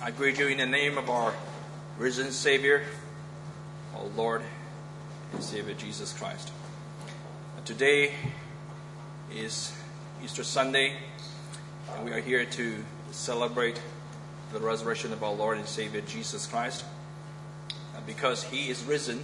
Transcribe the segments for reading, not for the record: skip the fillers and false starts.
I greet you in the name of our risen Savior, our Lord and Savior Jesus Christ. Today is Easter Sunday, and we are here to celebrate the resurrection of our Lord and Savior Jesus Christ. Because He is risen,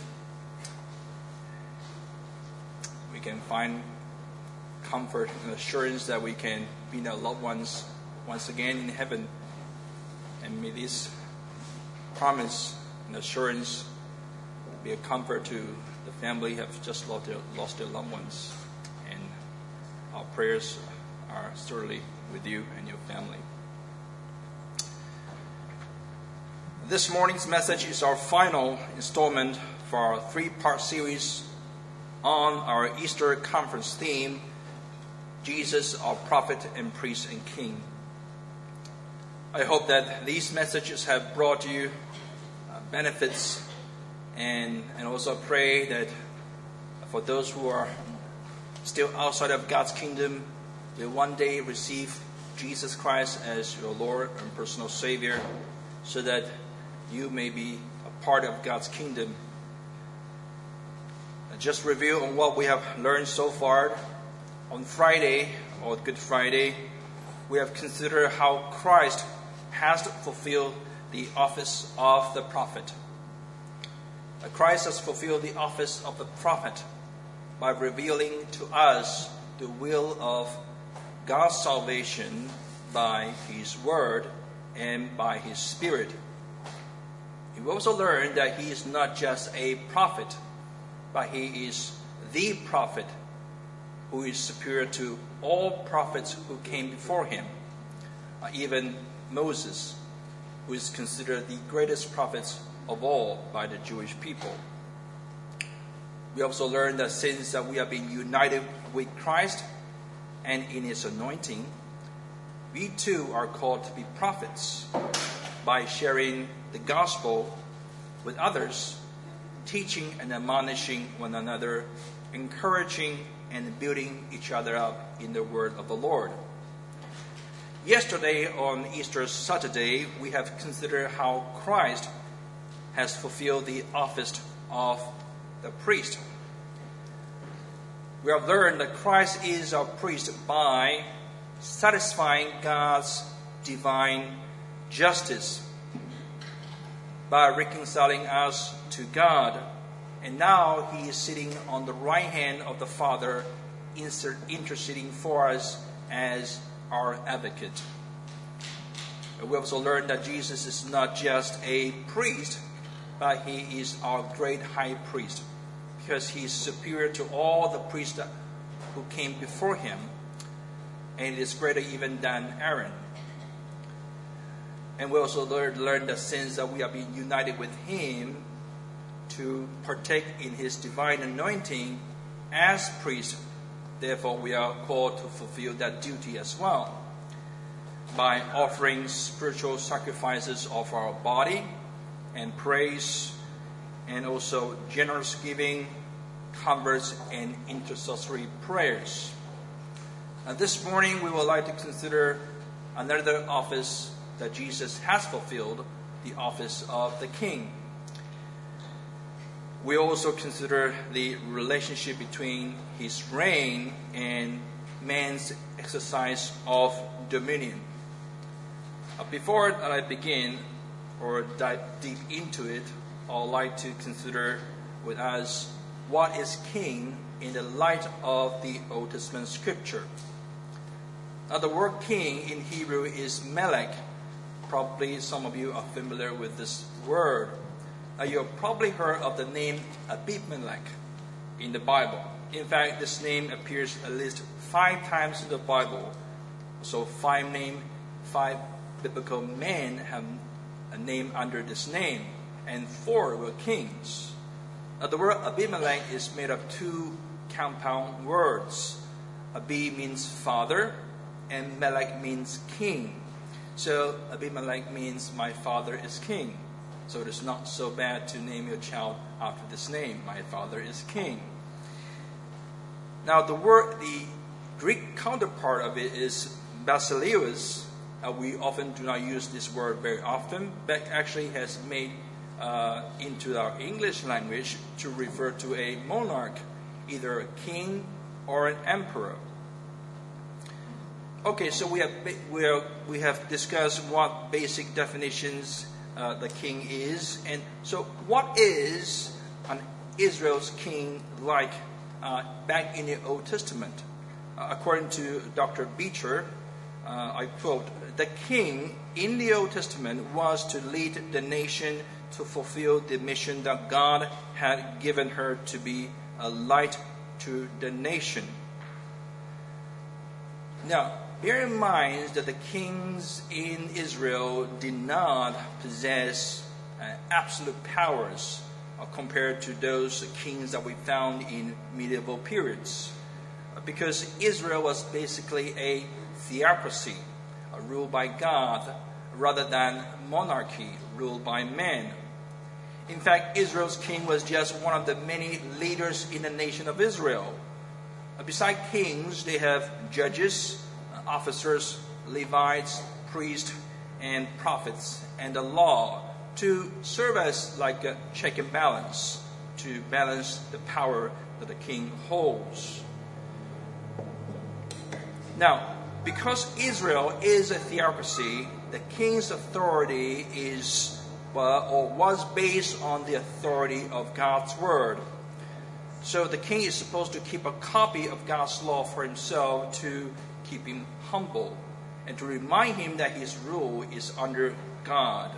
we can find comfort and assurance that we can be our loved ones once again in heaven. And may this promise and assurance be a comfort to the family who have just lost their loved ones. And our prayers are certainly with you and your family. This morning's message is our final installment for our three-part series on our Easter conference theme, Jesus, our prophet and priest and king. I hope that these messages have brought you benefits, and also pray that for those who are still outside of God's kingdom, will one day receive Jesus Christ as your Lord and personal Savior, so that you may be a part of God's kingdom. Just review on what we have learned so far. On Friday, or Good Friday, we have considered how Christ has fulfilled the office of the prophet. Christ has fulfilled the office of the prophet by revealing to us the will of God's salvation by His Word and by His Spirit. We also learned that He is not just a prophet, but He is the prophet who is superior to all prophets who came before Him. Even Moses, who is considered the greatest prophet of all by the Jewish people. We also learned that since that we have been united with Christ and in His anointing, we too are called to be prophets by sharing the gospel with others, teaching and admonishing one another, encouraging and building each other up in the word of the Lord. Yesterday, on Easter Saturday, we have considered how Christ has fulfilled the office of the priest. We have learned that Christ is our priest by satisfying God's divine justice, by reconciling us to God. And now He is sitting on the right hand of the Father, interceding for us as our advocate. We also learned that Jesus is not just a priest, but He is our great high priest, because He is superior to all the priests who came before Him, and it is greater even than Aaron. And we also learned that since that we have been united with Him to partake in His divine anointing as priest, therefore we are called to fulfill that duty as well, by offering spiritual sacrifices of our body and praise, and also generous giving, converts, and intercessory prayers. This morning we would like to consider another office that Jesus has fulfilled, the office of the king. We also consider the relationship between His reign and man's exercise of dominion. Before I begin or dive deep into it, I would like to consider with us what is king in the light of the Old Testament scripture. Now, the word king in Hebrew is melech. Probably some of you are familiar with this word. You have probably heard of the name Abimelech in the Bible. In fact, this name appears at least 5 times in the Bible. So 5 biblical men have a name under this name, and 4 were kings. Now, the word Abimelech is made of 2 compound words. Abi means father, and Melech means king. So Abimelech means my father is king. So it is not so bad to name your child after this name. My father is king. Now the Greek counterpart of it is Basileus, we often do not use this word very often, but actually has made into our English language to refer to a monarch, either a king or an emperor. Okay, so we have discussed what basic definitions the king is, and so what is an Israel's king like back in the Old Testament? According to Dr. Beecher, I quote, "The king in the Old Testament was to lead the nation to fulfill the mission that God had given her to be a light to the nation." Now, bear in mind that the kings in Israel did not possess absolute powers compared to those kings that we found in medieval periods, because Israel was basically a theocracy ruled by God rather than monarchy ruled by men. In fact, Israel's king was just one of the many leaders in the nation of Israel. Besides kings, they have judges, officers, Levites, priests, and prophets, and the law to serve as like a check and balance, to balance the power that the king holds. Now, because Israel is a theocracy, the king's authority is or was based on the authority of God's word. So the king is supposed to keep a copy of God's law for himself to keep him humble and to remind him that his rule is under God.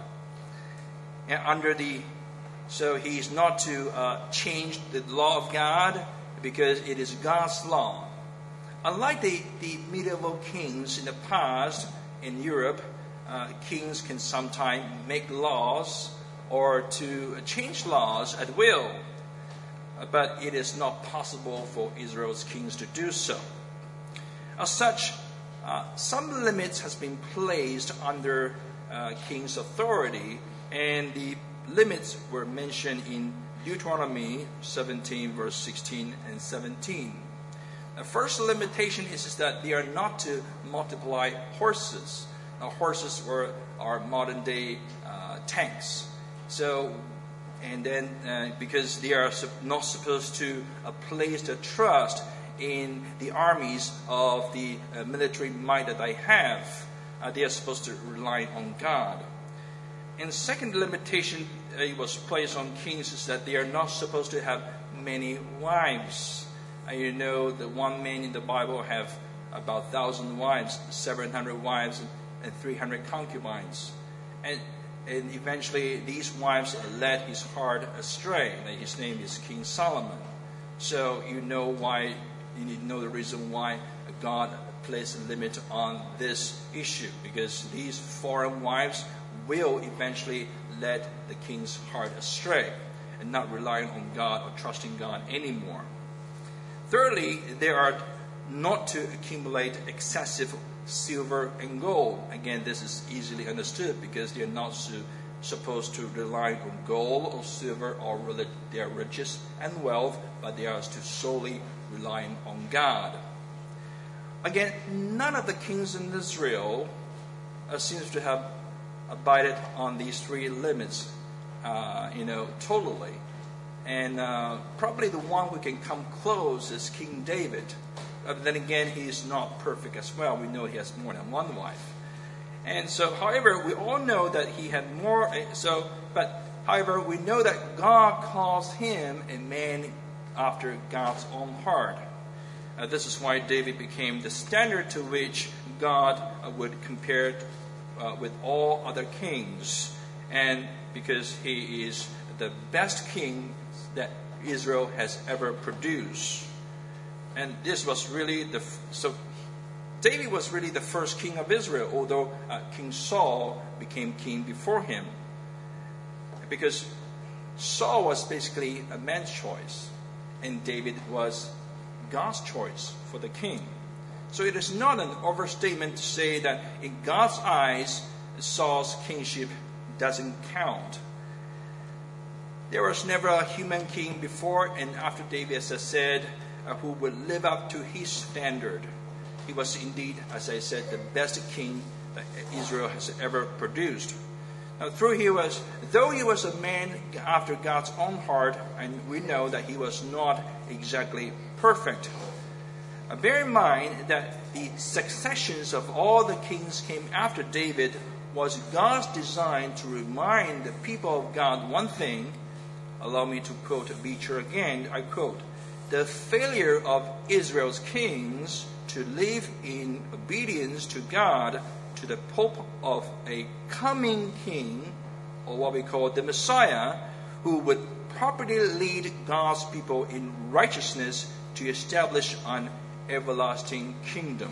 And so he is not to change the law of God because it is God's law. Unlike the medieval kings in the past in Europe, kings can sometimes make laws or to change laws at will, but it is not possible for Israel's kings to do so. As such, some limits has been placed under king's authority, and the limits were mentioned in Deuteronomy 17, verse 16 and 17. The first limitation is that they are not to multiply horses. Now, horses are modern day tanks. So, and then because they are not supposed to place their trust in the armies of the military might that they have, they are supposed to rely on God. And the second limitation was placed on kings is that they are not supposed to have many wives. You know, the one man in the Bible have about 1,000 wives, 700 wives, and 300 concubines. And eventually these wives led his heart astray. His name is King Solomon. So you know why, you need to know the reason why God placed a limit on this issue. Because these foreign wives will eventually lead the king's heart astray and not relying on God or trusting God anymore. Thirdly, they are not to accumulate excessive silver and gold. Again, this is easily understood because they are not supposed to rely on gold or silver or their riches and wealth, but they are to solely rely on God. Again, none of the kings in Israel seems to have abided on these three limits, totally. And probably the one who can come close is King David. Then again, he is not perfect as well. We know he has more than one wife. And so, however, we all know that he had more. However, we know that God calls him a man after God's own heart. This is why David became the standard to which God would compare with all other kings. And because he is the best king that Israel has ever produced. And this was really David was really the first king of Israel, although King Saul became king before him. Because Saul was basically a man's choice, and David was God's choice for the king. So it is not an overstatement to say that in God's eyes, Saul's kingship doesn't count. There was never a human king before and after David, as I said, who would live up to his standard. He was indeed, as I said, the best king that Israel has ever produced. Now, though he was a man after God's own heart, and we know that he was not exactly perfect. Bear in mind that the successions of all the kings came after David was God's design to remind the people of God one thing. Allow me to quote Beecher again. I quote, "The failure of Israel's kings to live in obedience to God to the hope of a coming king, or what we call the Messiah, who would properly lead God's people in righteousness to establish an everlasting kingdom."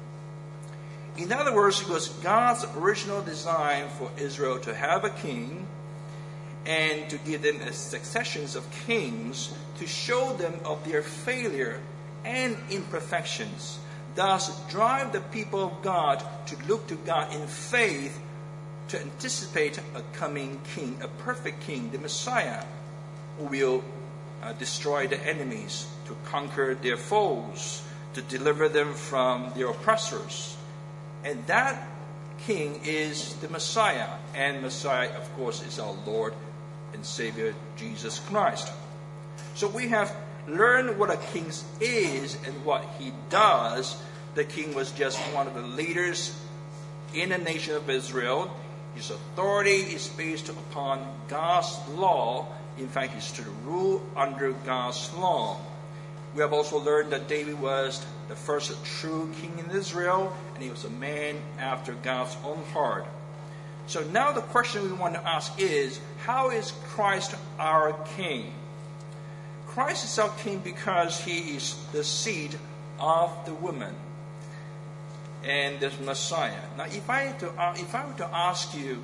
In other words, it was God's original design for Israel to have a king and to give them a succession of kings to show them of their failure and imperfections, thus drive the people of God to look to God in faith to anticipate a coming king, a perfect king, the Messiah, who will destroy the enemies, to conquer their foes, to deliver them from their oppressors. And that king is the Messiah. And Messiah, of course, is our Lord and Savior, Jesus Christ. So we have learned what a king is and what he does. The king was just one of the leaders in the nation of Israel. His authority is based upon God's law. In fact, he's to rule under God's law. We have also learned that David was the first true king in Israel, and he was a man after God's own heart. So now the question we want to ask is, how is Christ our king? Christ is our king because he is the seed of the woman and the Messiah. Now, if I were to ask you,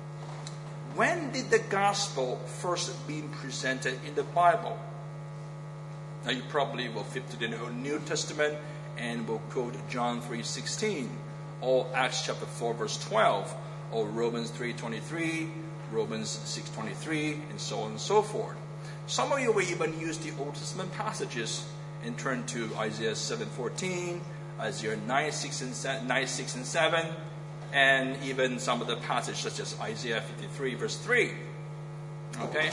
when did the gospel first be presented in the Bible? Now, you probably will fit to the New Testament and will quote John 3:16, or Acts chapter 4 verse 12, or Romans 3:23, Romans 6:23, and so on and so forth. Some of you will even use the Old Testament passages and turn to Isaiah 7:14, Isaiah 9:6 and 7, and even some of the passages such as Isaiah 53 verse 3. Okay?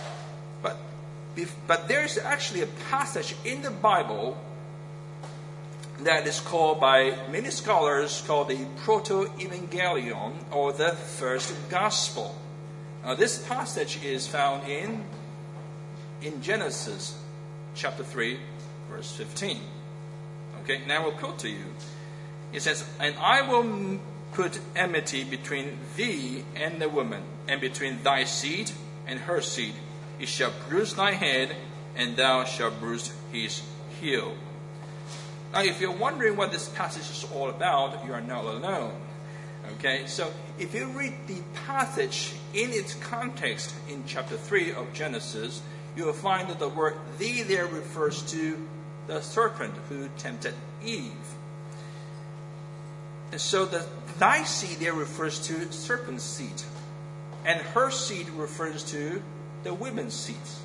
But there's actually a passage in the Bible that is called by many scholars called the Proto-Evangelion, or the first gospel. Now, this passage is found in Genesis chapter 3 verse 15. Okay, now I will quote to you. It says, "And I will put enmity between thee and the woman, and between thy seed and her seed. He shall bruise thy head, and thou shalt bruise his heel." Now, if you're wondering what this passage is all about, you are not alone. Okay, so if you read the passage in its context in chapter 3 of Genesis, you will find that the word "thee" there refers to the serpent who tempted Eve. And so the "thy seed" there refers to serpent's seed, and "her seed" refers to the women's seeds.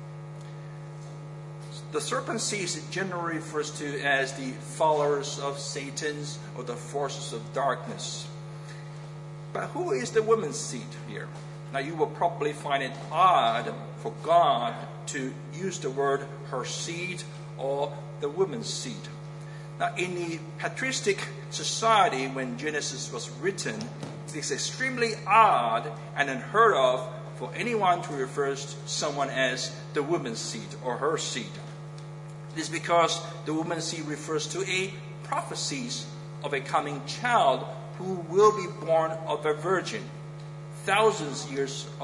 The serpent's seed generally refers to as the followers of Satan's or the forces of darkness. But who is the woman's seed here? Now, you will probably find it odd for God to use the word "her seed" or the woman's seed. Now, in the patristic society when Genesis was written, it is extremely odd and unheard of for anyone to refer to someone as the woman's seed or her seed. It is because the woman's seed refers to a prophecies of a coming child who will be born of a virgin thousands of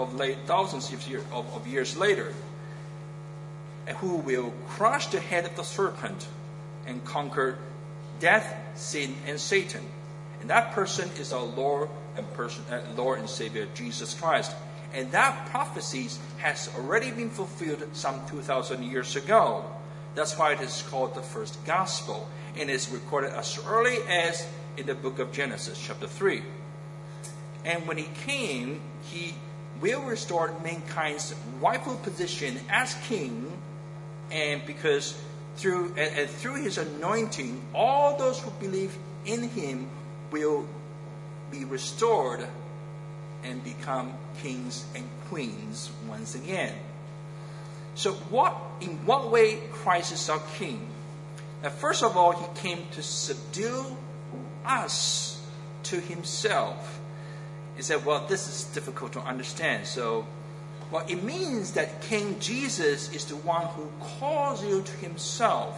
years later, and who will crush the head of the serpent and conquer death, sin, and Satan. And that person is our Lord and Savior Jesus Christ. And that prophecy has already been fulfilled some 2,000 years ago. That's why it is called the first gospel, and is recorded as early as in the book of Genesis, chapter 3. And when he came, he will restore mankind's rightful position as king, and because through his anointing, all those who believe in him will be restored and become kings and queens once again. So in what way Christ is our king? Now, first of all, he came to subdue us to himself. He said, well, this is difficult to understand. So, well, it means that King Jesus is the one who calls you to himself.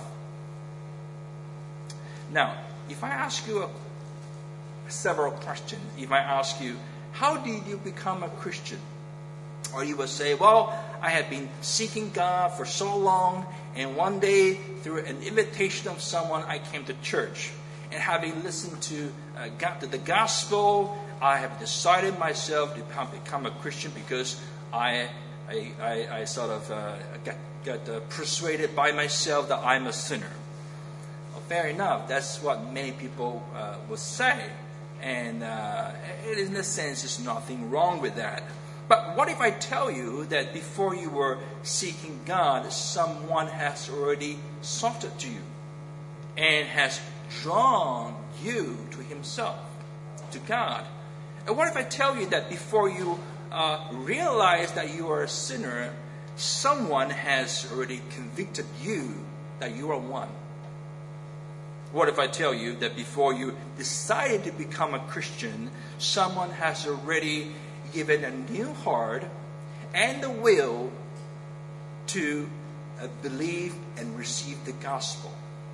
Now, if I ask you several questions, if I ask you, how did you become a Christian? Or you will say, well, I have been seeking God for so long, and one day, through an invitation of someone, I came to church. And having listened to the gospel, I have decided myself to become a Christian because I sort of got persuaded by myself that I'm a sinner. Well, fair enough. That's what many people would say. And in a sense, there's nothing wrong with that. But what if I tell you that before you were seeking God, someone has already sought to you and has drawn you to himself, to God? And what if I tell you that before you realize that you are a sinner, someone has already convicted you that you are one? What if I tell you that before you decided to become a Christian, someone has already given a new heart and the will to believe and receive the gospel?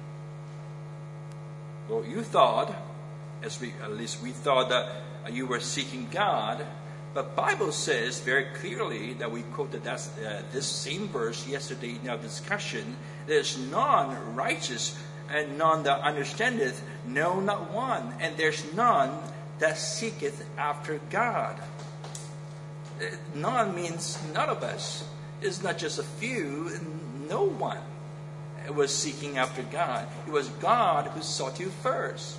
Well, you thought, at least we thought that you were seeking God, but Bible says very clearly that we quoted this same verse yesterday in our discussion. There's none righteous and none that understandeth, no, not one, and there's none that seeketh after God. None means none of us. It's not just a few, no one was seeking after God. It was God who sought you first.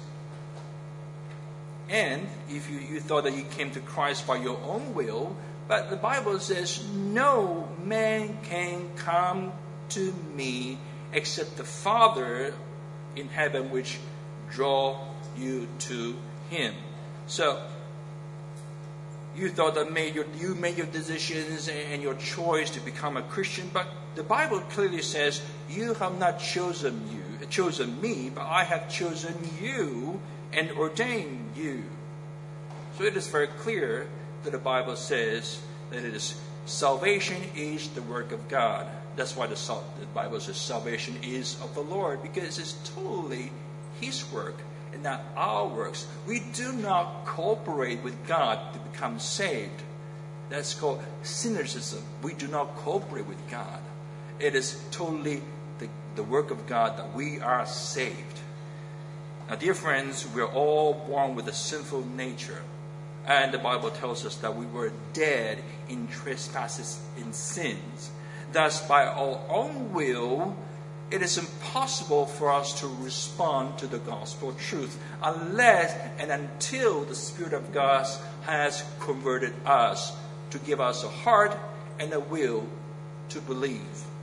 And if you thought that you came to Christ by your own will, but the Bible says, no man can come to me except the Father in heaven which draw you to him. So, you thought that you made your decisions and your choice to become a Christian, but the Bible clearly says, you have not chosen me, but I have chosen you and ordained you. So it is very clear that the Bible says that salvation is the work of God. That's why the Bible says salvation is of the Lord, because it's totally his work and not our works. We do not cooperate with God to become saved. That's called synergism. We do not cooperate with God. It is totally the work of God that we are saved. Now, dear friends, we're all born with a sinful nature. And the Bible tells us that we were dead in trespasses and sins. Thus, by our own will, it is impossible for us to respond to the gospel truth unless and until the Spirit of God has converted us to give us a heart and a will to believe.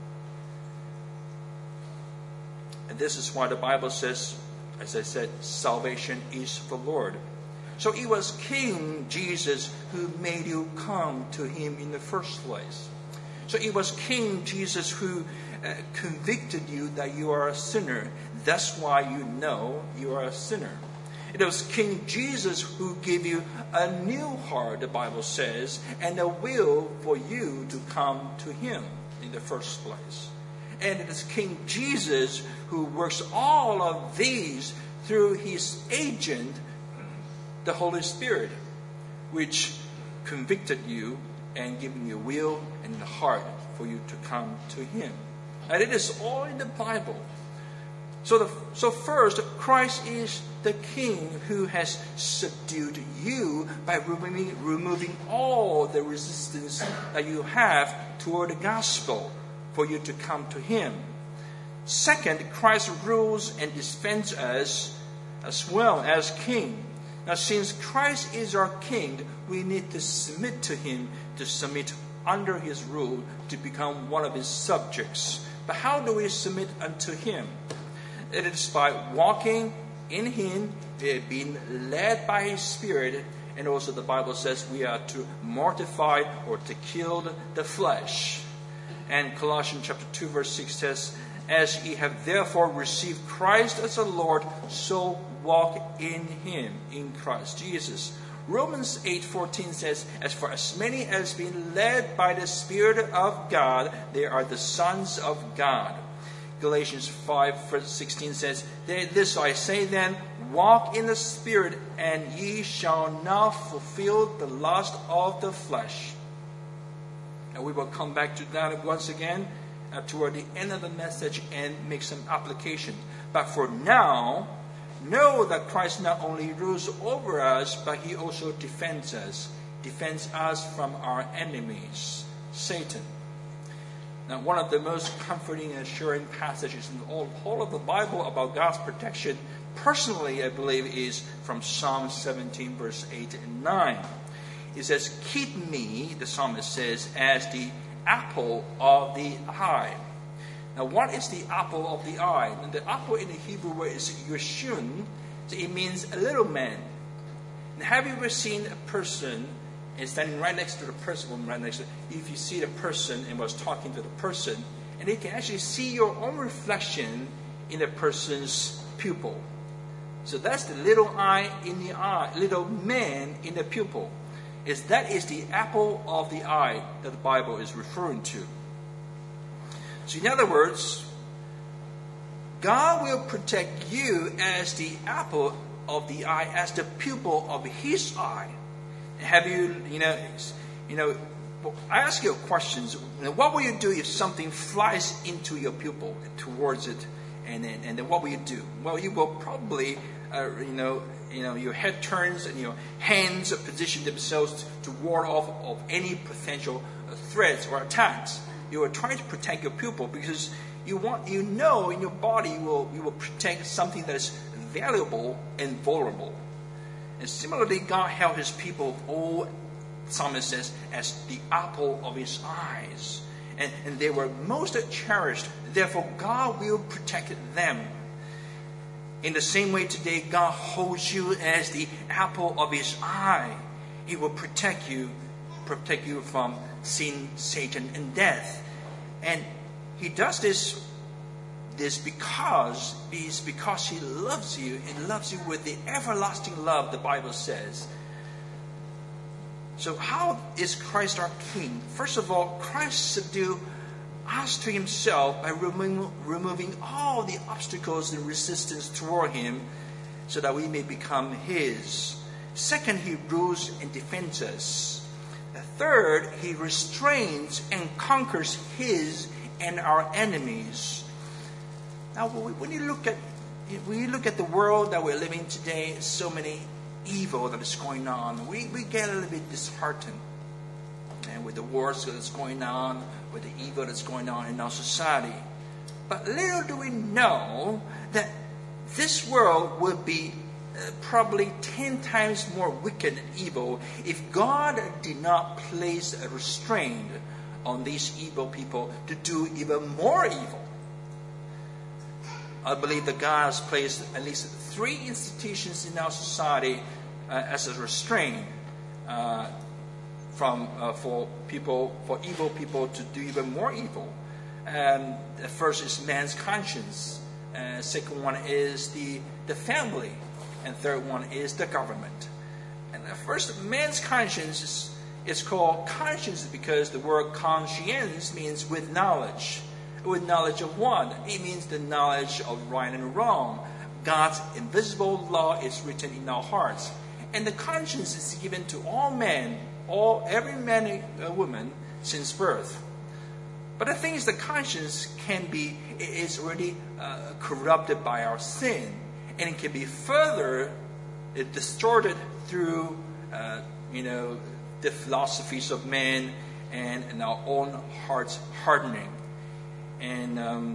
And this is why the Bible says, as I said, salvation is of the Lord. So it was King Jesus who made you come to him in the first place. So it was King Jesus who convicted you that you are a sinner. That's why you know you are a sinner. It was King Jesus who gave you a new heart, the Bible says, and a will for you to come to him in the first place. And it is King Jesus who works all of these through his agent, the Holy Spirit, which convicted you and given you will and the heart for you to come to him. And it is all in the Bible. So first, Christ is the King who has subdued you by removing all the resistance that you have toward the gospel for you to come to him. Second, Christ rules and defends us as well as King. Now, since Christ is our King, we need to submit to him, to submit under his rule, to become one of his subjects. But how do we submit unto him? It is by walking in him being led by His Spirit. And also the Bible says we are to mortify or to kill the flesh. And Colossians chapter 2 verse 6 says, as ye have therefore received Christ as the Lord, so walk in Him, in Christ Jesus. Romans 8:14 says, as for as many as been led by the Spirit of God, they are the sons of God. Galatians 5:16 says, this I say then, walk in the Spirit, and ye shall not fulfill the lust of the flesh. And we will come back to that once again toward the end of the message and make some application. But for now, know that Christ not only rules over us, but He also defends us from our enemies, Satan. Now, one of the most comforting and assuring passages in the whole of the Bible about God's protection, personally, I believe, is from Psalm 17, verse 8 and 9. It says, keep me, the psalmist says, as the apple of the eye. Now, what is the apple of the eye? And the apple in the Hebrew word is yeshun. So it means a little man. And have you ever seen a person and standing right next to the person, if you see the person and was talking to the person, and you can actually see your own reflection in the person's pupil. So that's the little eye in the eye, little man in the pupil. That is the apple of the eye that the Bible is referring to. So in other words, God will protect you as the apple of the eye, as the pupil of His eye. Have you I ask you questions. What will you do if something flies into your pupil, towards it, and then what will you do? Well, you will probably, your head turns and your hands position themselves to ward off of any potential threats or attacks. You are trying to protect your pupil because in your body you will protect something that is valuable and vulnerable. And similarly, God held His people, psalmist says, as the apple of His eyes. And they were most cherished. Therefore, God will protect them. In the same way today, God holds you as the apple of His eye. He will protect you from sin, Satan, and death. And He does this because He loves you, and loves you with the everlasting love, the Bible says. So how is Christ our King? First of all, Christ subdued us to Himself by removing all the obstacles and resistance toward Him so that we may become His. Second, He rules and defends us. Third, He restrains and conquers His and our enemies. Now, when you look at the world that we're living today, so many evil that is going on, we get a little bit disheartened. And with the wars that's going on, with the evil that's going on in our society. But little do we know that this world will be probably 10 times more wicked and evil if God did not place a restraint on these evil people to do even more evil. I believe that God has placed at least 3 institutions in our society as a restraint for evil people to do even more evil. The first is man's conscience. Second one is the family. And third one is the government. And the first, man's conscience is called conscience because the word conscience means with knowledge. With knowledge of what? It means the knowledge of right and wrong. God's invisible law is written in our hearts. And the conscience is given to all men, every man and woman since birth. But the thing is, the conscience is already corrupted by our sin. And it can be further distorted through, the philosophies of men and our own hearts hardening. And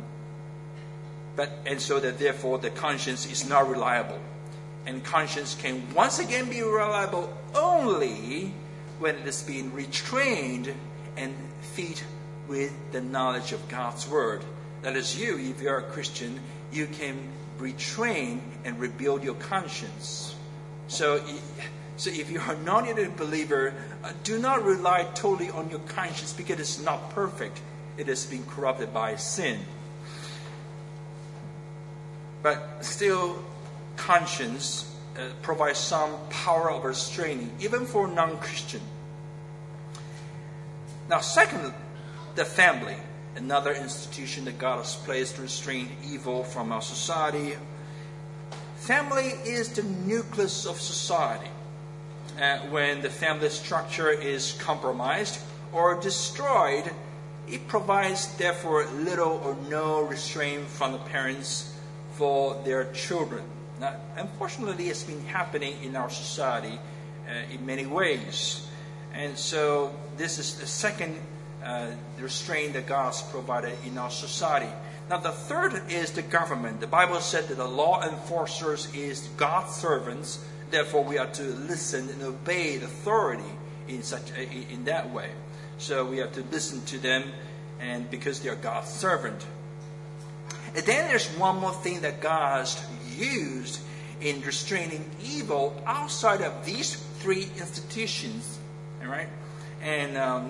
so that therefore the conscience is not reliable. And conscience can once again be reliable only when it is being retrained and fed with the knowledge of God's Word. That is, if you are a Christian, you can retrain and rebuild your conscience. So if you are not yet a believer, do not rely totally on your conscience because it's not perfect. It has been corrupted by sin. But still, conscience provides some power of restraining, even for non-Christian. Now, second, the family, another institution that God has placed to restrain evil from our society. Family is the nucleus of society. When the family structure is compromised or destroyed, it provides, therefore, little or no restraint from the parents for their children. Now, unfortunately, it's been happening in our society in many ways. And so this is the second restraint that God's provided in our society. Now, the third is the government. The Bible said that the law enforcers is God's servants. Therefore, we are to listen and obey the authority in that way. So we have to listen to them, and because they are God's servant. And then there's one more thing that God has used in restraining evil outside of these three institutions. All right? And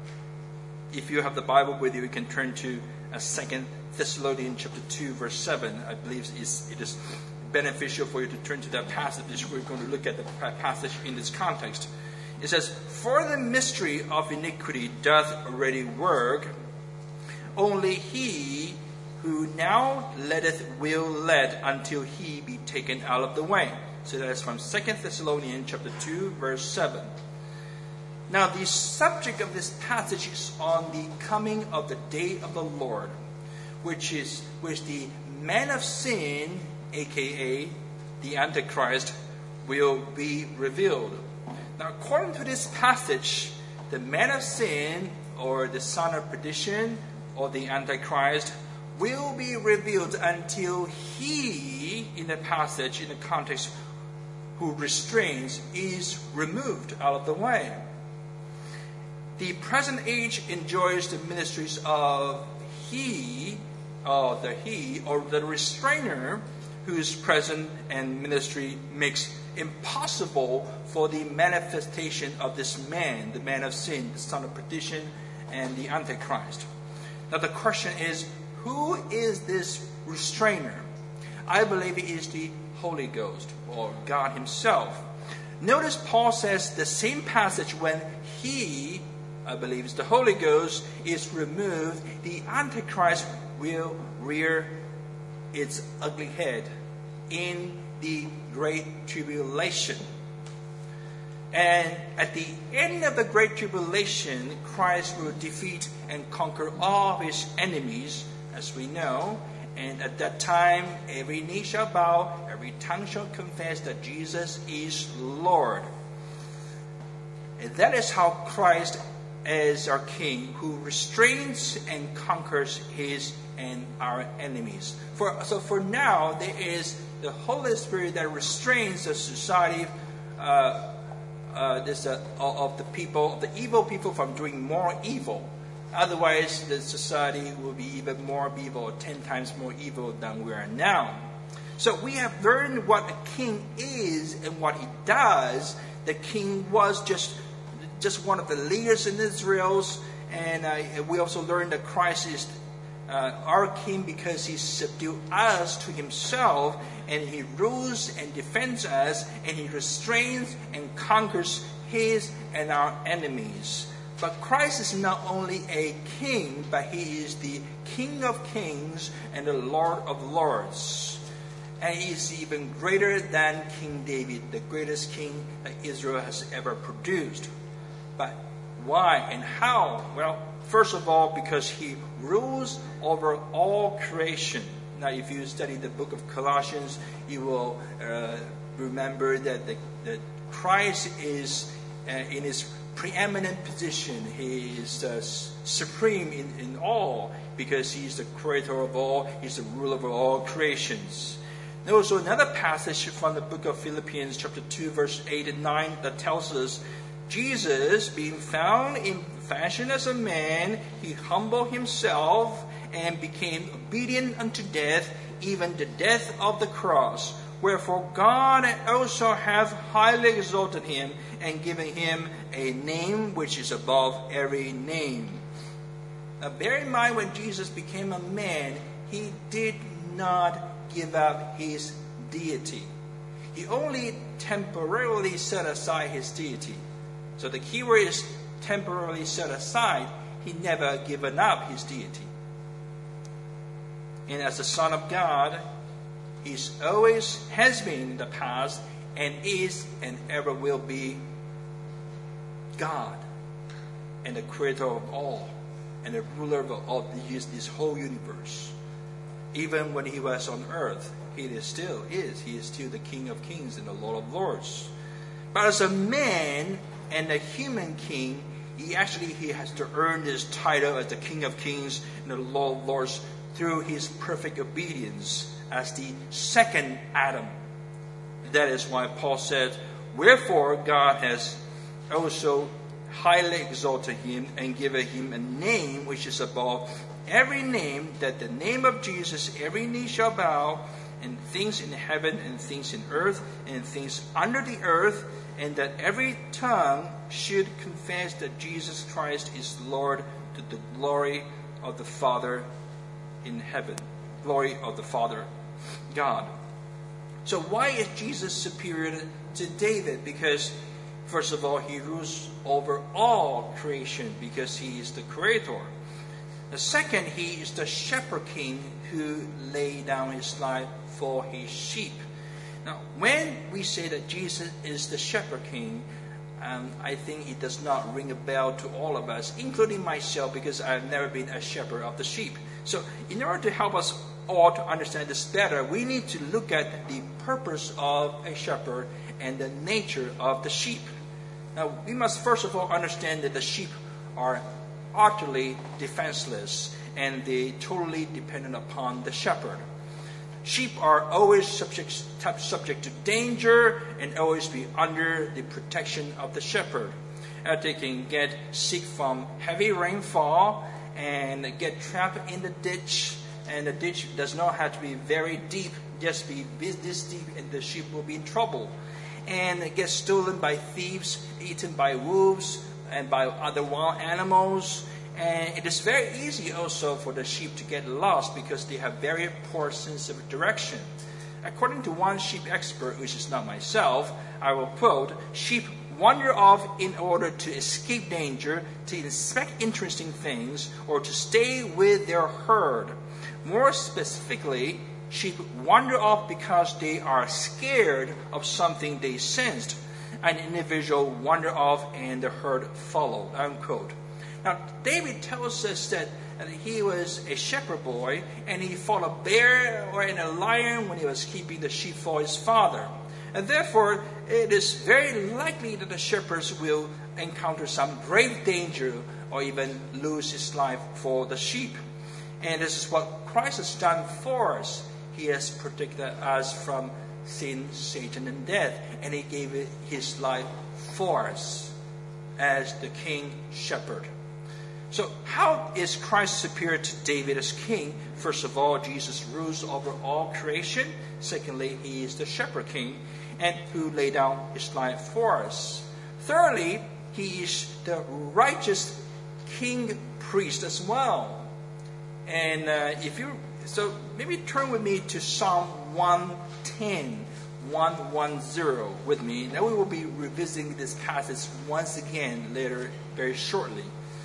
if you have the Bible with you, you can turn to 2 Thessalonians chapter 2, verse 7. I believe it is beneficial for you to turn to that passage. We're going to look at the passage in this context. It says, "For the mystery of iniquity doth already work, only he who now letteth will let until he be taken out of the way." So that is from 2 Thessalonians chapter 2, verse 7. Now, the subject of this passage is on the coming of the day of the Lord, which the man of sin, aka the Antichrist, will be revealed. Now, according to this passage, the man of sin, or the son of perdition, or the Antichrist, will be revealed until he, in the passage, in the context, who restrains, is removed out of the way. The present age enjoys the ministries of the restrainer, whose presence and ministry makes impossible for the manifestation of this man, the man of sin, the son of perdition, and the Antichrist. Now the question is, who is this restrainer? I believe it is the Holy Ghost, or God himself. Notice Paul says the same passage, when he, I believe it's the Holy Ghost, is removed, the Antichrist will rear its ugly head in the Great Tribulation. And at the end of the Great Tribulation, Christ will defeat and conquer all of his enemies, as we know. And at that time, every knee shall bow, every tongue shall confess that Jesus is Lord. And that is how Christ is our King, who restrains and conquers his and our enemies. So for now, there is the Holy Spirit that restrains the society of the people, of the evil people, from doing more evil. Otherwise, the society will be even more evil, 10 times more evil than we are now. So we have learned what a king is and what he does. The king was just one of the leaders in Israel, and we also learned that Christ is our king because he subdued us to himself, and he rules and defends us, and he restrains and conquers his and our enemies. But Christ is not only a king, but he is the King of kings and the Lord of lords. And he is even greater than King David, the greatest king that Israel has ever produced. But why and how? Well, first of all, because he rules over all creation. Now, if you study the book of Colossians, you will remember that Christ is in his preeminent position. He is supreme in all, because he's the creator of all. He's the ruler of all creations. There was also another passage from the book of Philippians chapter 2, verse 8 and 9 that tells us, Jesus, being found in fashion as a man, he humbled himself and became obedient unto death, even the death of the cross. Wherefore God also hath highly exalted him, and given him a name which is above every name. Now bear in mind, when Jesus became a man, he did not give up his deity. He only temporarily set aside his deity. So the key word is temporarily set aside. He never given up his deity. And as the Son of God, he always has been in the past, and is and ever will be God, and the creator of all, and the ruler of this whole universe. Even when he was on earth, he still is. He is still the King of Kings and the Lord of Lords. But as a man and a human king, he has to earn this title as the King of Kings and the Lord of Lords through his perfect obedience as the second Adam. That is why Paul said, wherefore God has also highly exalted him and given him a name which is above every name, that the name of Jesus every knee shall bow, and things in heaven and things in earth and things under the earth, and that every tongue should confess that Jesus Christ is Lord, to the glory of the Father in heaven. Glory of the Father God. So why is Jesus superior to David? Because first of all, he rules over all creation because he is the creator. The second, he is the shepherd king who laid down his life for his sheep. Now, when we say that Jesus is the shepherd king, I think it does not ring a bell to all of us, including myself, because I've never been a shepherd of the sheep. So in order to help us all to understand this better, we need to look at the purpose of a shepherd and the nature of the sheep. Now, we must first of all understand that the sheep are utterly defenseless, and they totally dependent upon the shepherd. Sheep are always subject to danger and always be under the protection of the shepherd. They can get sick from heavy rainfall and get trapped in the ditch, and the ditch does not have to be very deep, just be this deep, and the sheep will be in trouble. And it gets stolen by thieves, eaten by wolves, and by other wild animals. And it is very easy also for the sheep to get lost because they have very poor sense of direction. According to one sheep expert, which is not myself, I will quote, sheep wander off in order to escape danger, to inspect interesting things, or to stay with their herd. More specifically, sheep wander off because they are scared of something they sensed. An individual wandered off and the herd followed, unquote. Now, David tells us that he was a shepherd boy and he fought a bear or a lion when he was keeping the sheep for his father. And therefore, it is very likely that the shepherds will encounter some grave danger or even lose his life for the sheep. And this is what Christ has done for us. He has protected us from sin, Satan, and death. And he gave his life for us as the king shepherd. So how is Christ superior to David as king? First of all, Jesus rules over all creation. Secondly, he is the shepherd king and who laid down his life for us. Thirdly, he is the righteous king priest as well. And so maybe turn with me to Psalm 110 with me. Then we will be revisiting this passage once again later, very shortly.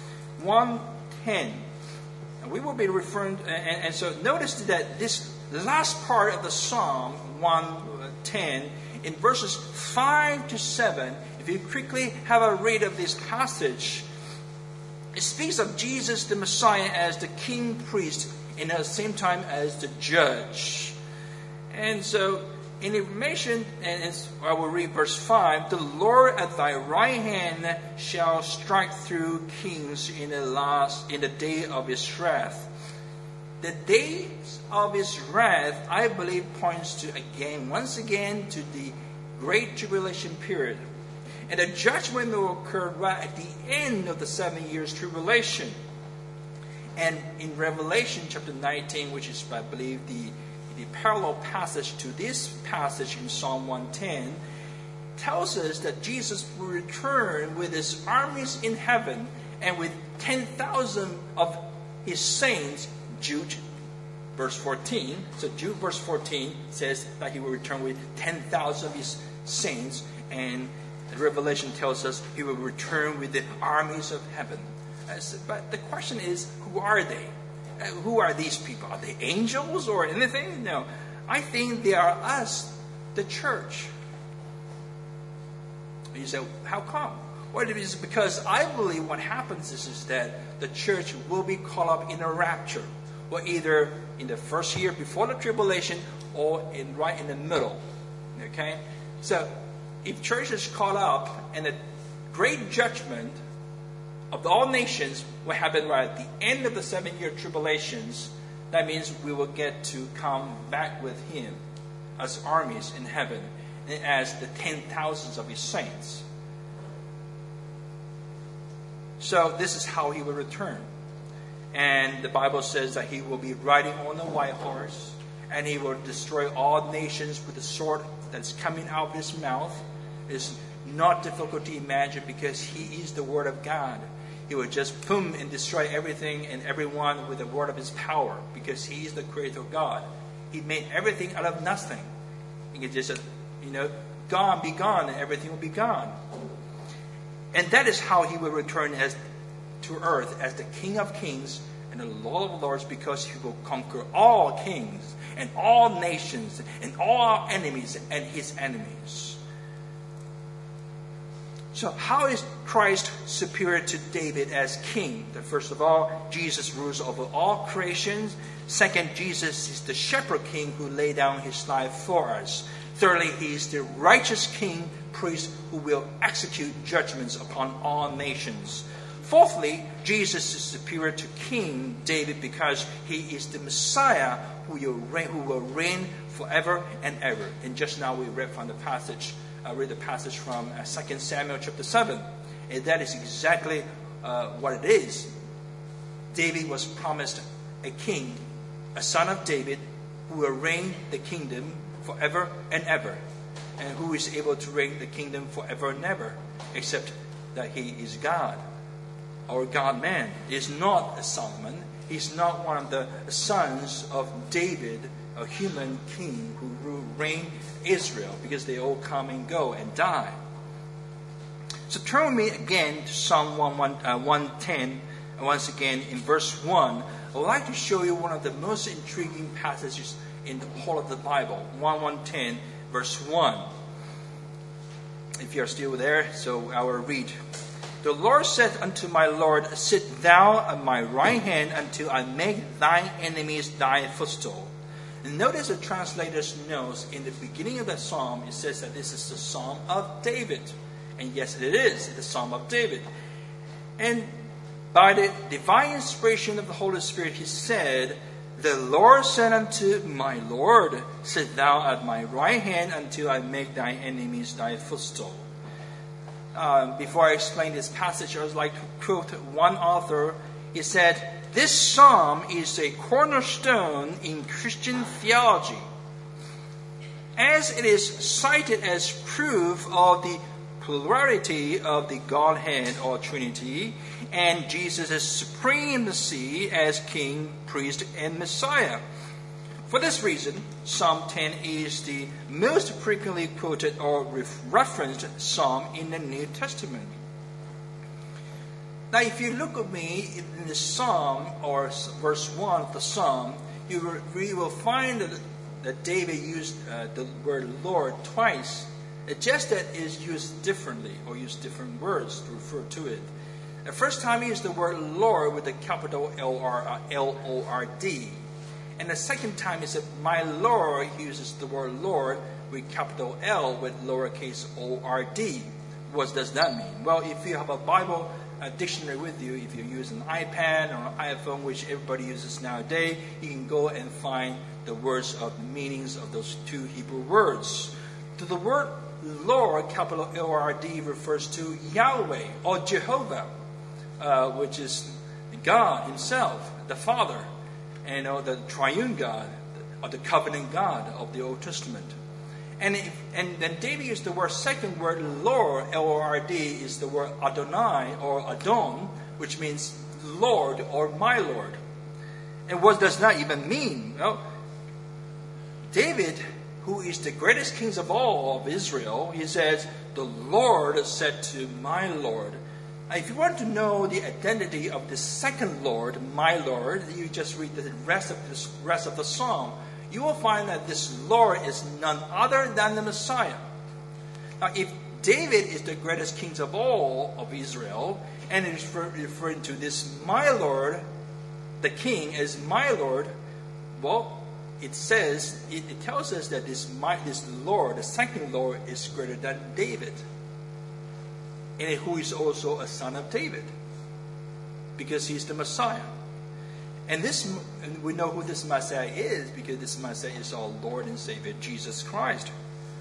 110. And we will be referring, and so notice that this last part of the Psalm 110, in verses 5 to 7, if you quickly have a read of this passage, it speaks of Jesus the Messiah as the king priest and at the same time as the judge. And so in information, and I will read verse 5, the Lord at thy right hand shall strike through kings in the day of his wrath. The days of his wrath, I believe, points to once again to the great tribulation period. And the judgment will occur right at the end of the 7 years tribulation. And in Revelation chapter 19, which is, I believe, the the parallel passage to this passage in Psalm 110, tells us that Jesus will return with his armies in heaven and with 10,000 of his saints. Jude verse 14. So Jude verse 14 says that he will return with 10,000 of his saints, and Revelation tells us he will return with the armies of heaven. But the question is, who are they? Who are these people? Are they angels or anything? No. I think they are us, the church. You say, how come? Well, it is because I believe what happens is that the church will be caught up in a rapture, or either in the first year before the tribulation, or right in the middle. Okay? So, if church is caught up, and the great judgment of all nations will happen right at the end of the 7-year tribulations, that means we will get to come back with him as armies in heaven, and as the 10,000s of his saints. So this is how he will return. And the Bible says that he will be riding on a white horse, and he will destroy all nations with the sword that's coming out of his mouth. It's not difficult to imagine, because he is the Word of God. He will just boom and destroy everything and everyone with the word of his power, because he is the creator God. He made everything out of nothing. He can just, gone, be gone, and everything will be gone. And that is how he will return to earth as the King of Kings and the Lord of Lords, because he will conquer all kings and all nations and all our enemies and his enemies. So how is Christ superior to David as king? First of all, Jesus rules over all creations. Second, Jesus is the shepherd king who laid down his life for us. Thirdly, he is the righteous king, priest, who will execute judgments upon all nations. Fourthly, Jesus is superior to King David because he is the Messiah who will reign forever and ever. And just now we read from the passage. I read the passage from 2 Samuel chapter 7. And that is exactly what it is. David was promised a king, a son of David, who will reign the kingdom forever and ever. And who is able to reign the kingdom forever and ever, except that he is God. Our God-man is not a Solomon. He's not one of the sons of David, a human king who reigned Israel, because they all come and go and die. So turn with me again to Psalm 110, and once again in verse 1. I would like to show you one of the most intriguing passages in the whole of the Bible. 110, verse 1. If you are still there, so I will read. The Lord said unto my Lord, Sit thou at my right hand until I make thine enemies thy footstool. And notice the translator's notes in the beginning of the psalm. It says that this is the Psalm of David. And yes, it is the Psalm of David. And by the divine inspiration of the Holy Spirit, he said, The Lord said unto my Lord, Sit thou at my right hand until I make thy enemies thy footstool. Before I explain this passage, I would like to quote one author. He said, This psalm is a cornerstone in Christian theology, as it is cited as proof of the plurality of the Godhead or Trinity, and Jesus' supremacy as King, Priest, and Messiah. For this reason, Psalm 10 is the most frequently quoted or referenced psalm in the New Testament. Now, if you look at me in the psalm, or verse 1 of the psalm, you will find that David used the word Lord twice. It's just that it's used differently, or used different words to refer to it. The first time he used the word Lord with a capital L-O-R-D. And the second time he said, My Lord, he uses the word Lord with capital L with lowercase O-R-D. What does that mean? Well, if you have a Bible dictionary with you, if you use an iPad or an iPhone, which everybody uses nowadays, you can go and find the words of the meanings of those two Hebrew words. To the word Lord, capital L-O-R-D, refers to Yahweh or Jehovah, which is God himself, the Father, and the triune God, or the covenant God of the Old Testament. And then David used the second word, Lord, L-O-R-D, is the word Adonai or Adon, which means Lord or my Lord. And what does that even mean? Well, David, who is the greatest king of all of Israel, he says, the Lord said to my Lord. If you want to know the identity of the second Lord, my Lord, you just read the rest of the psalm. You will find that this Lord is none other than the Messiah. Now, if David is the greatest king of all of Israel, and is referring to this my Lord, the king is my Lord, well, it tells us that this Lord, the second Lord, is greater than David, and who is also a son of David, because he's the Messiah. And we know who this Messiah is, because this Messiah is our Lord and Savior, Jesus Christ.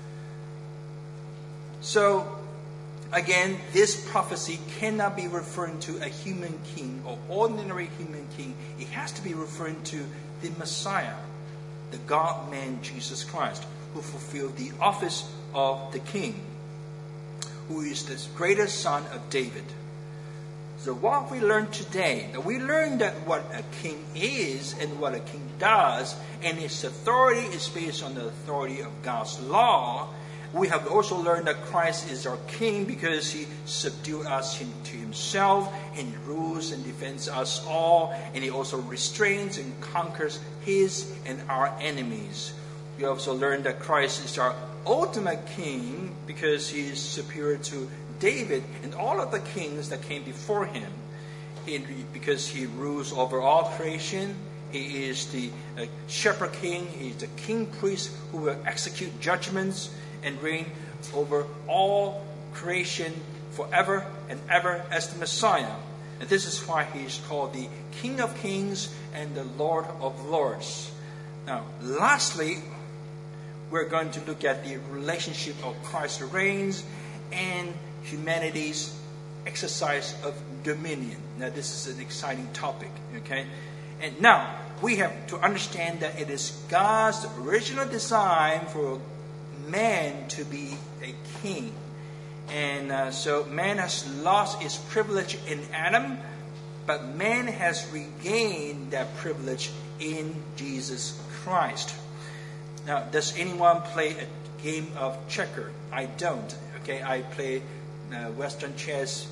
So, again, this prophecy cannot be referring to a human king or ordinary human king. It has to be referring to the Messiah, the God-man Jesus Christ, who fulfilled the office of the king, who is the greatest son of David. So what we learned today, we learned that what a king is and what a king does, and his authority is based on the authority of God's law. We have also learned that Christ is our king because he subdued us to himself, and he rules and defends us all, and he also restrains and conquers his and our enemies. We also learned that Christ is our ultimate king because he is superior to David and all of the kings that came before him, because he rules over all creation. He is the shepherd king. He is the king priest who will execute judgments and reign over all creation forever and ever as the Messiah. And this is why he is called the King of Kings and the Lord of Lords. Now, lastly, we're going to look at the relationship of Christ's reigns and humanity's exercise of dominion. Now, this is an exciting topic, okay? And now, we have to understand that it is God's original design for man to be a king. And so man has lost its privilege in Adam, but man has regained that privilege in Jesus Christ. Now, does anyone play a game of checker? I don't. Okay, I play Western chess,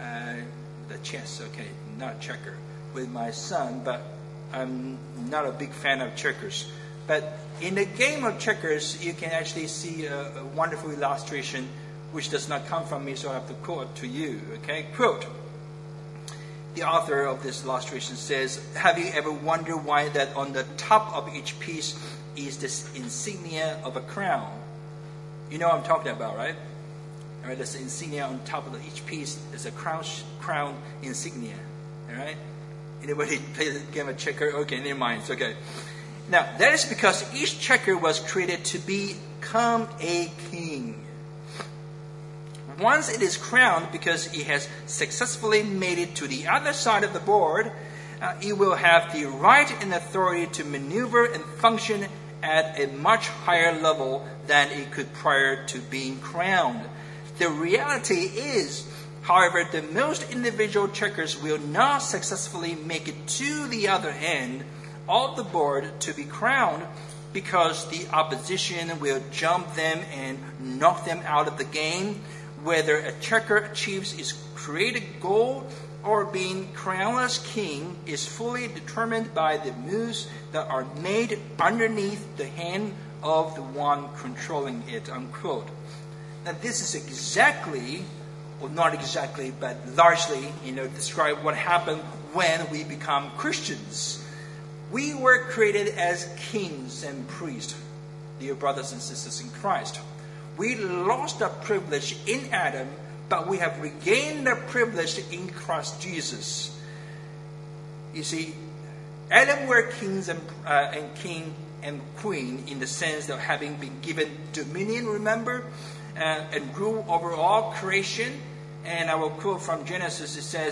not checker, with my son, but I'm not a big fan of checkers. But in the game of checkers, you can actually see a wonderful illustration, which does not come from me, so I have to quote to you. Okay, quote. The author of this illustration says, "Have you ever wondered why that on the top of each piece is this insignia of a crown?" You know what I'm talking about, right? All right, this insignia on top of each piece is a crown insignia. All right? Anybody play the game of checker? Okay, never mind. It's okay. Now, that is because each checker was created to become a king. Once it is crowned, because it has successfully made it to the other side of the board, it will have the right and authority to maneuver and function at a much higher level than it could prior to being crowned. The reality is, however, that most individual checkers will not successfully make it to the other end of the board to be crowned, because the opposition will jump them and knock them out of the game. Whether a checker achieves its created goal or being crowned as king is fully determined by the moves that are made underneath the hand of the one controlling it, unquote. Now, this is exactly, well, not exactly, but largely, describe what happened when we become Christians. We were created as kings and priests, dear brothers and sisters in Christ. We lost that privilege in Adam, but we have regained that privilege in Christ Jesus. You see, Adam were kings and king and queen in the sense of having been given dominion, remember, and rule over all creation. And I will quote from Genesis. It says,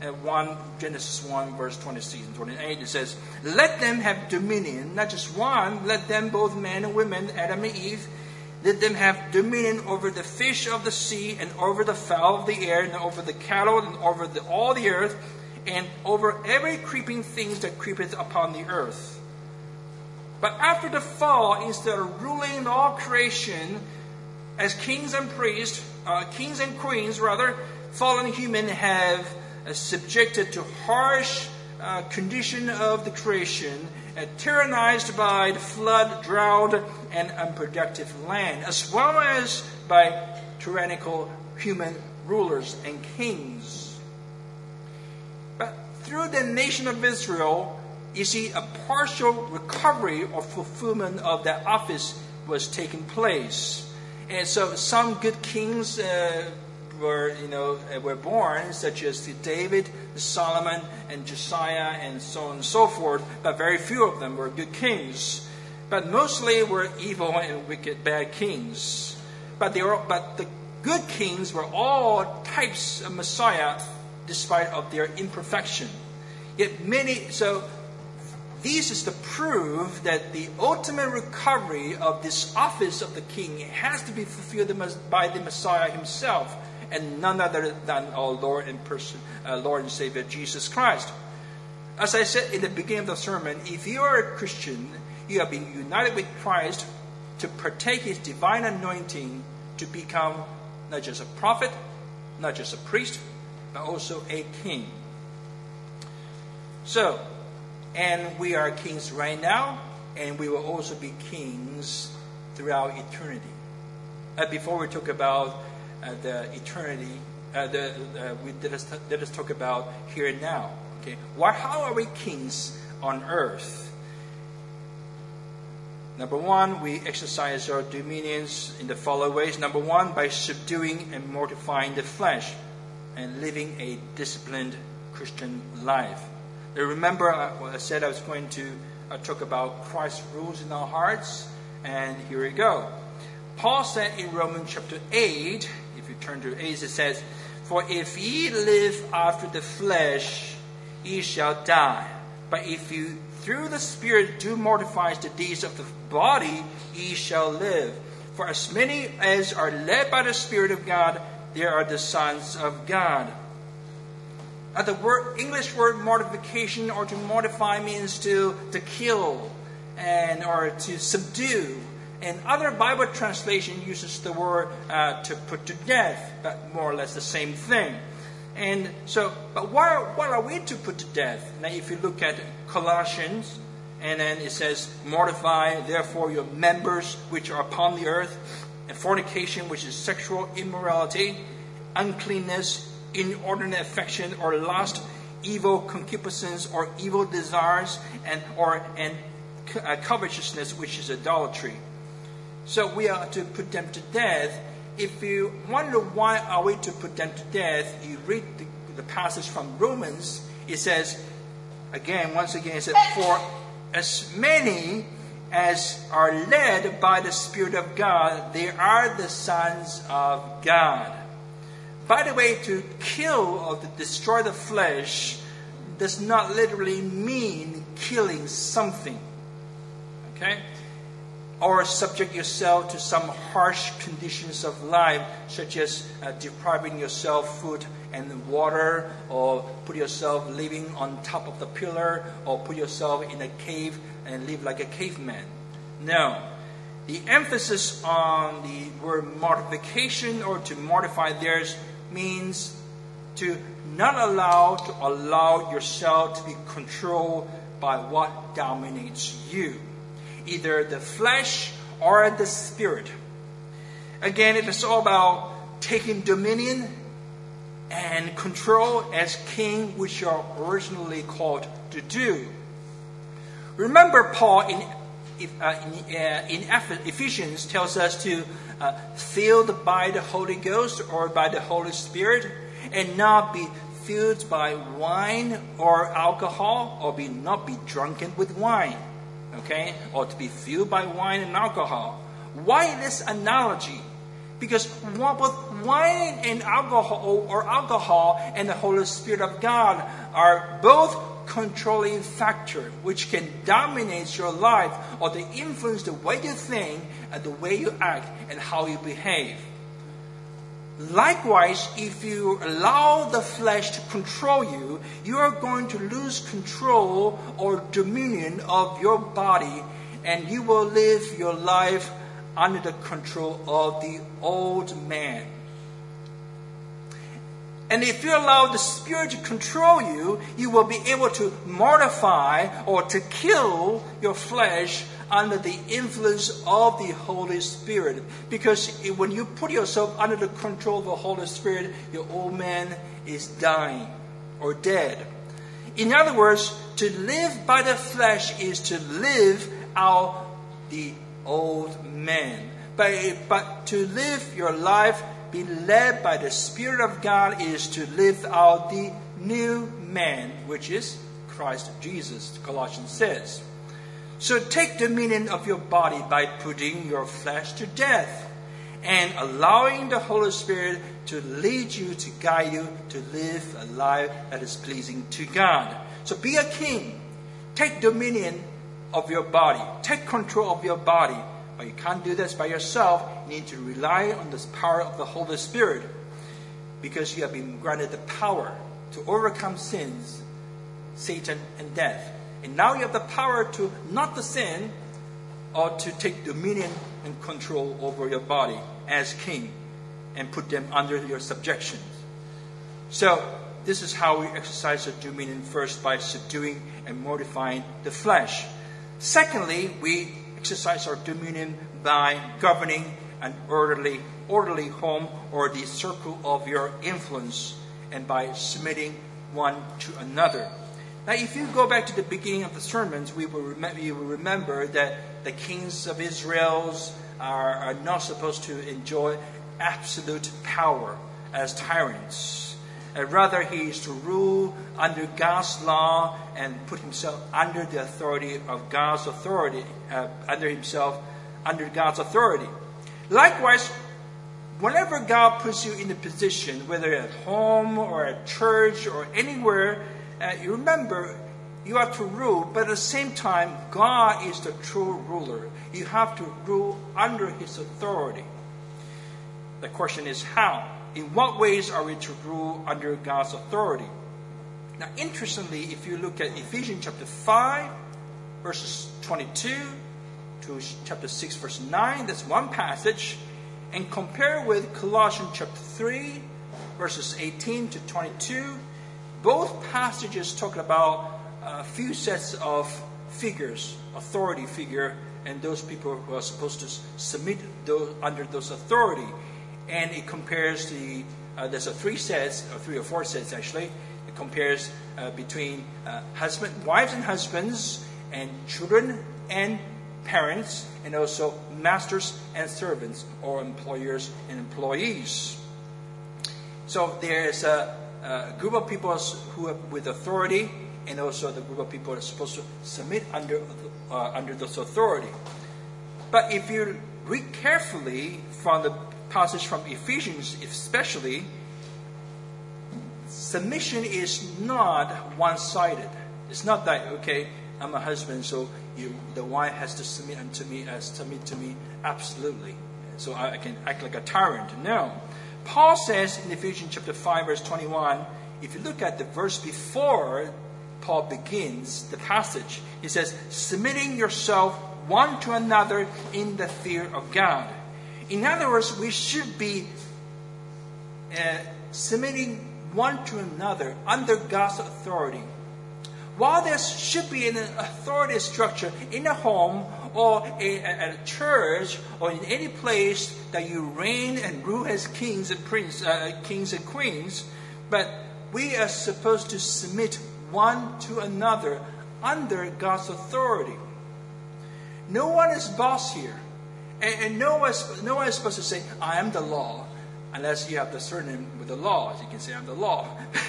Genesis 1, verse 26 and 28, it says, let them have dominion, not just one, let them, both men and women, Adam and Eve, let them have dominion over the fish of the sea, and over the fowl of the air, and over the cattle, and over all the earth, and over every creeping thing that creepeth upon the earth. But after the fall, instead of ruling all creation as kings and queens, fallen human have subjected to harsh condition of the creation, tyrannized by the flood, drought, and unproductive land, as well as by tyrannical human rulers and kings. But through the nation of Israel, you see, a partial recovery or fulfillment of that office was taking place. And so some good kings were born, such as David, Solomon, and Josiah, and so on and so forth. But very few of them were good kings. But mostly were evil and wicked, bad kings. But the good kings were all types of Messiah, despite of their imperfection. Yet this is the proof that the ultimate recovery of this office of the king has to be fulfilled by the Messiah himself, and none other than our Lord and Savior Jesus Christ. As I said in the beginning of the sermon, if you are a Christian, you have been united with Christ to partake His divine anointing to become not just a prophet, not just a priest, but also a king. So, and we are kings right now, and we will also be kings throughout eternity. Before we talk about the eternity, let us talk about here and now. Okay, how are we kings on earth? Number one, we exercise our dominions in the following ways. Number one, by subduing and mortifying the flesh and living a disciplined Christian life. Now remember, I said I was going to talk about Christ's rules in our hearts, and here we go. Paul said in Romans chapter 8, if you turn to 8, it says, "For if ye live after the flesh, ye shall die. But if you through the Spirit do mortify the deeds of the body, ye shall live. For as many as are led by the Spirit of God, they are the sons of God." The English word mortification, or to mortify, means to kill or to subdue. And other Bible translation uses the word to put to death, but more or less the same thing. And so, but what are we to put to death? Now, if you look at Colossians, and then it says, "Mortify therefore your members which are upon the earth, and fornication, which is sexual immorality, uncleanness, inordinate affection or lust, evil concupiscence or evil desires, and covetousness, which is idolatry." So we are to put them to death. If you wonder why are we to put them to death, you read the passage from Romans. It says, once again, it says, "For as many as are led by the Spirit of God, they are the sons of God." By the way, to kill or to destroy the flesh does not literally mean killing something. Okay? Or subject yourself to some harsh conditions of life, such as depriving yourself food and water, or put yourself living on top of the pillar, or put yourself in a cave and live like a caveman. No. The emphasis on the word mortification, or to mortify theirs, means to not allow yourself to be controlled by what dominates you, either the flesh or the spirit. Again, it is all about taking dominion and control as king, which you are originally called to do. Remember, Paul in Ephesians tells us to filled by the Holy Ghost or by the Holy Spirit, and not be filled by wine or alcohol, or not be drunken with wine. Okay? Or to be filled by wine and alcohol. Why this analogy? Because both wine and alcohol and the Holy Spirit of God are both controlling factor which can dominate your life or they influence the way you think and the way you act and how you behave. Likewise, if you allow the flesh to control you, you are going to lose control or dominion of your body, and you will live your life under the control of the old man. And if you allow the Spirit to control you, you will be able to mortify or to kill your flesh under the influence of the Holy Spirit. Because when you put yourself under the control of the Holy Spirit, your old man is dying or dead. In other words, to live by the flesh is to live out the old man. But to live your life being led by the Spirit of God is to live out the new man, which is Christ Jesus, Colossians says. So take dominion of your body by putting your flesh to death and allowing the Holy Spirit to lead you, to guide you, to live a life that is pleasing to God. So be a king. Take dominion of your body. Take control of your body. But you can't do this by yourself. You need to rely on the power of the Holy Spirit because you have been granted the power to overcome sins, Satan, and death. And now you have the power to not to sin or to take dominion and control over your body as king and put them under your subjection. So this is how we exercise our dominion, first by subduing and mortifying the flesh. Secondly, we exercise our dominion by governing an orderly home or the circle of your influence and by submitting one to another. Now, if you go back to the beginning of the sermons, you will remember that the kings of Israel are not supposed to enjoy absolute power as tyrants. Rather, he is to rule under God's law and put himself under the authority of God's authority, under God's authority. Likewise, whenever God puts you in a position, whether at home or at church or anywhere, you remember you are to rule, but at the same time, God is the true ruler. You have to rule under His authority. The question is how? In what ways are we to rule under God's authority? Now, interestingly, if you look at Ephesians chapter 5, verses 22 to chapter 6, verse 9, that's one passage, and compare with Colossians chapter 3, verses 18 to 22, both passages talk about a few sets of figures, authority figure, and those people who are supposed to submit under those authority. And it compares there's three or four sets actually. It compares between wives and husbands, and children and parents, and also masters and servants, or employers and employees. So there's a group of people who are with authority, and also the group of people that are supposed to submit under this authority. But if you read carefully from the passage from Ephesians especially, submission is not one-sided. It's not that, okay, I'm a husband, so the wife has to submit to me absolutely, so I can act like a tyrant. No. Paul says in Ephesians chapter 5, verse 21, if you look at the verse before Paul begins the passage, he says, submitting yourself one to another in the fear of God. In other words, we should be submitting one to another under God's authority. While there should be an authority structure in a home or at a church or in any place that you reign and rule as kings and queens, but we are supposed to submit one to another under God's authority. No one is boss here. And no one is supposed to say, I am the law, unless you have the surname with the law. You can say, I'm the law.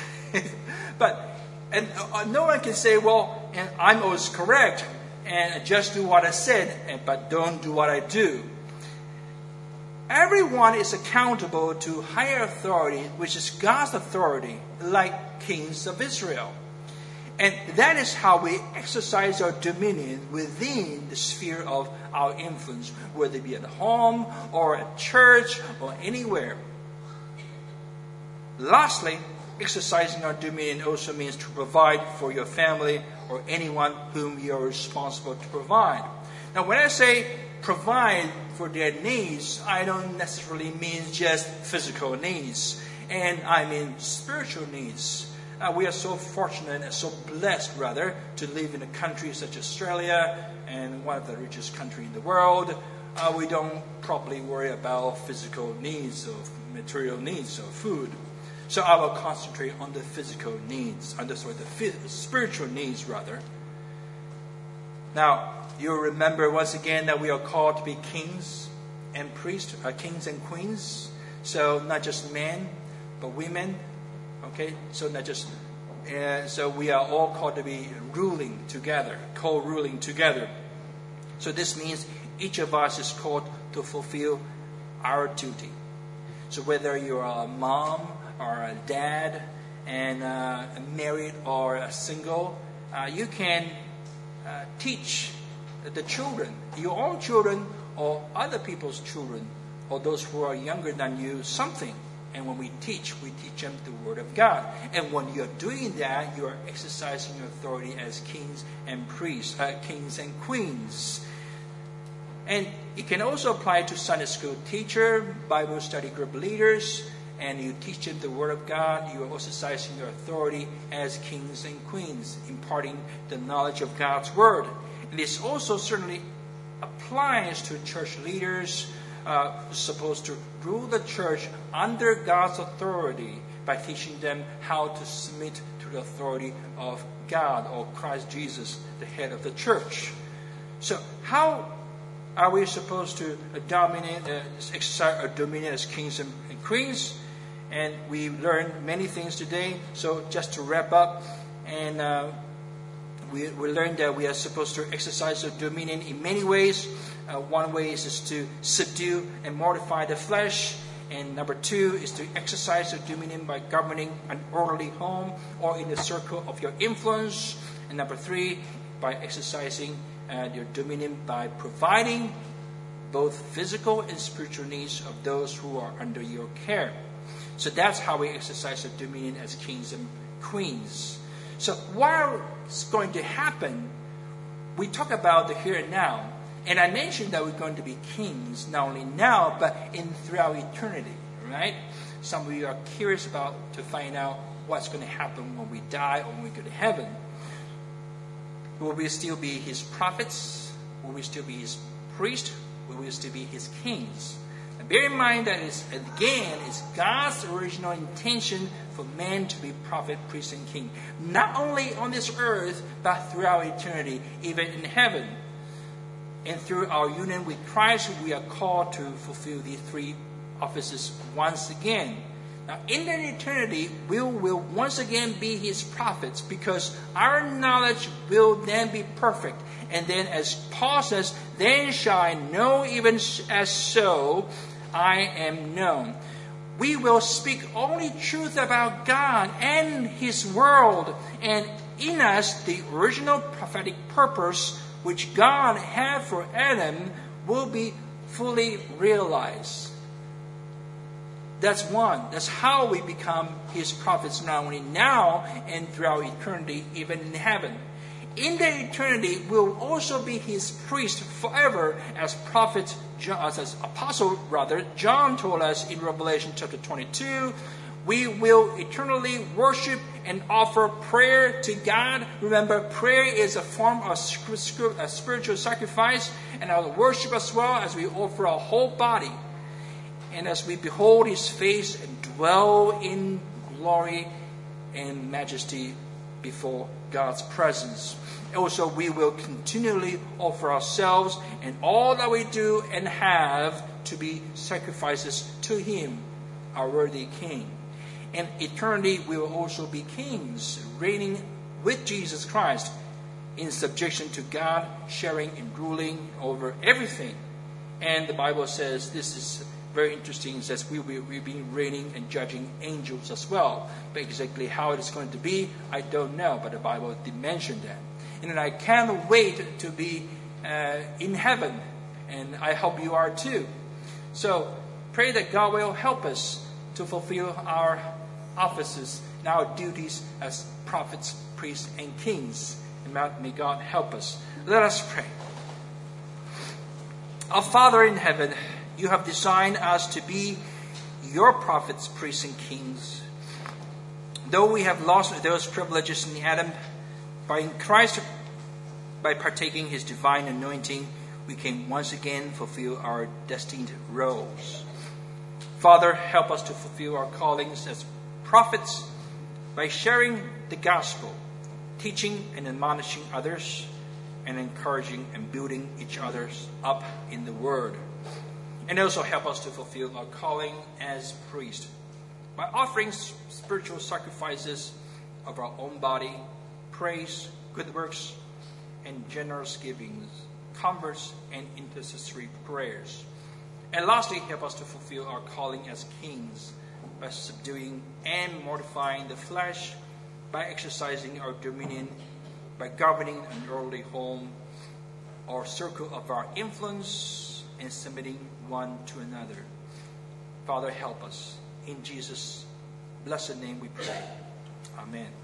And no one can say, well, and I'm always correct, and just do what I said, but don't do what I do. everyone is accountable to higher authority, which is God's authority, like kings of Israel. And that is how we exercise our dominion within the sphere of our influence, whether it be at home or at church or anywhere. Lastly, exercising our dominion also means to provide for your family or anyone whom you are responsible to provide. Now, when I say provide for their needs, I don't necessarily mean just physical needs, and I mean spiritual needs. We are so fortunate and so blessed, rather, to live in a country such as Australia, and one of the richest countries in the world. We don't probably worry about physical needs or material needs or food. So I will concentrate on the physical needs, the spiritual needs, rather. Now, you'll remember once again that we are called to be kings and priests, kings and queens. So not just men, but women. Okay, so not just, so we are all called to be ruling together, co-ruling together. So this means each of us is called to fulfill our duty. So whether you're a mom or a dad, and married or single, you can teach the children, your own children or other people's children, or those who are younger than you, something. And when we teach them the Word of God. And when you're doing that, you are exercising your authority as kings and priests, kings and queens. And it can also apply to Sunday school teacher, Bible study group leaders, and you teach them the Word of God. You are exercising your authority as kings and queens, imparting the knowledge of God's Word. And this also certainly applies to church leaders, supposed to rule the church under God's authority by teaching them how to submit to the authority of God or Christ Jesus, the head of the church. So how are we supposed to exercise our dominion as kings and queens? And we learned many things today. So just to wrap up, and we learned that we are supposed to exercise our dominion in many ways. One way is to subdue and mortify the flesh. And number 2 is to exercise your dominion by governing an orderly home or in the circle of your influence. And number 3, by exercising your dominion by providing both physical and spiritual needs of those who are under your care. So that's how we exercise our dominion as kings and queens. So what's going to happen? We talk about the here and now. And I mentioned that we're going to be kings, not only now, but throughout eternity, right? Some of you are curious to find out what's going to happen when we die or when we go to heaven. Will we still be His prophets? Will we still be His priests? Will we still be His kings? And bear in mind that it's God's original intention for man to be prophet, priest, and king. Not only on this earth, but throughout eternity, even in heaven. And through our union with Christ, we are called to fulfill these 3 offices once again. Now, in that eternity, we will once again be His prophets, because our knowledge will then be perfect. And then, as Paul says, then shall I know even as so I am known. We will speak only truth about God and His world, and in us the original prophetic purpose which God had for Adam will be fully realized. That's one. That's how we become His prophets, not only now and throughout eternity, even in heaven. In that eternity, we'll also be His priest forever, as Apostle John told us in Revelation chapter 22. We will eternally worship and offer prayer to God. Remember, prayer is a form of spiritual sacrifice, and our worship as well, as we offer our whole body. And as we behold His face and dwell in glory and majesty before God's presence. Also, we will continually offer ourselves and all that we do and have to be sacrifices to Him, our worthy King. And eternity we will also be kings, reigning with Jesus Christ in subjection to God, sharing and ruling over everything. And the Bible says this is very interesting. It says we'll be reigning and judging angels as well. But exactly how it is going to be, I don't know. But the Bible did mention that. And then I can't wait to be in heaven. And I hope you are too. So pray that God will help us to fulfill our offices and our duties as prophets, priests, and kings. And may God help us. Let us pray. Our Father in heaven, you have designed us to be your prophets, priests, and kings. Though we have lost those privileges in Adam, by Christ, by partaking his divine anointing, we can once again fulfill our destined roles. Father, help us to fulfill our callings as prophets by sharing the gospel, teaching and admonishing others, and encouraging and building each other up in the Word. And also help us to fulfill our calling as priests by offering spiritual sacrifices of our own body, praise, good works, and generous givings, converts, and intercessory prayers. And lastly, help us to fulfill our calling as kings by subduing and mortifying the flesh, by exercising our dominion, by governing an earthly home, or circle of our influence, and submitting one to another. Father, help us. In Jesus' blessed name we pray. Amen.